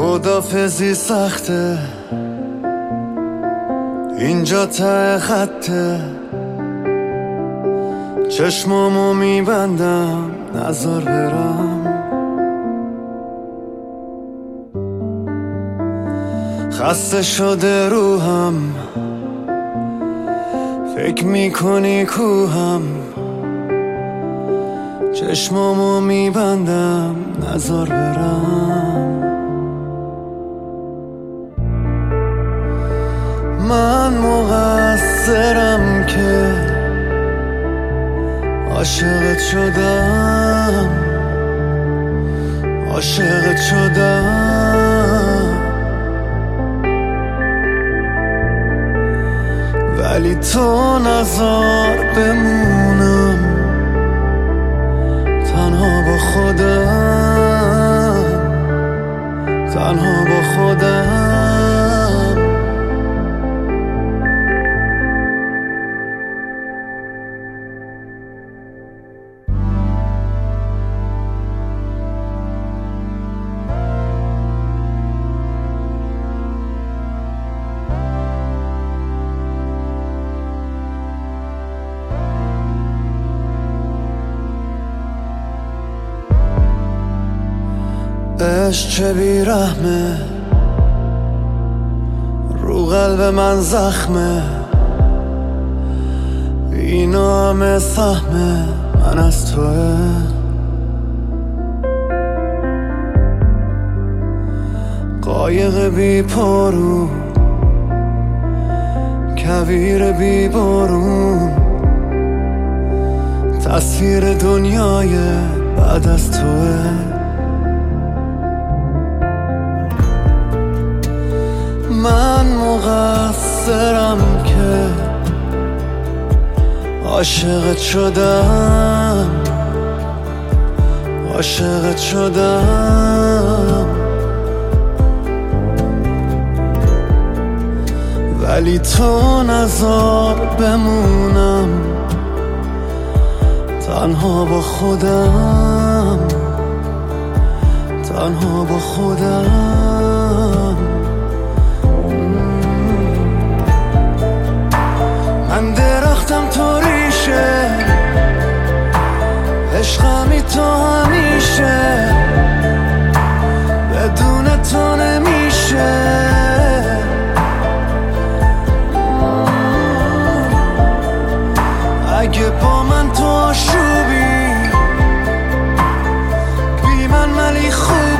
خدافزی سخته، اینجا ته خطه، چشمامو میبندم نذار برم. خسته شده روحم، فکر میکنی کوهم، چشمامو میبندم نذار برم. من مقصرم که عاشقت شدم، عاشقت شدم، ولی تو نذار بمونم تنها با خودم، تنها با خودم. عشق چه بیرحمه، رو قلب من زخمه، اینا همه سهمه من از توه. قایق بی پارو، کویر بی بارون، تصویر دنیای بعد از توه. من مقصرم که عاشقت شدم، عاشقت شدم، ولی تو نذار بمونم تنها با خودم، تنها با خودم. من درختم تو ریشه، عشقمی تو همیشه، بدون تو نمیشه. اگه با من تو آشوبی، بی من ولی خوب